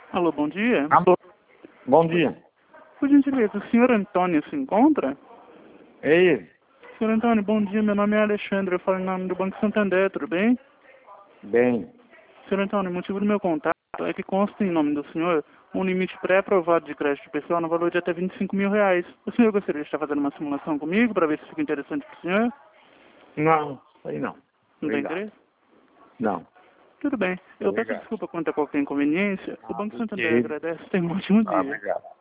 Alô, bom dia. Alô, bom dia. Por gentileza, o senhor Antônio se encontra? É ele? Senhor Antônio, bom dia. Meu nome é Alexandre. Eu falo em nome do Banco Santander, tudo bem? Bem. Senhor Antônio, o motivo do meu contato é que consta em nome do senhor um limite pré-aprovado de crédito pessoal no valor de até R$ 25.000. O senhor gostaria de estar fazendo uma simulação comigo para ver se fica interessante para o senhor? Não, aí não. Não tem Obrigado. interesse? Não. Tudo bem. Eu peço Obrigado. desculpa quanto a qualquer inconveniência. O Ah, Banco do Santander que? agradece. Tenha um ótimo Ah, dia. obrigado.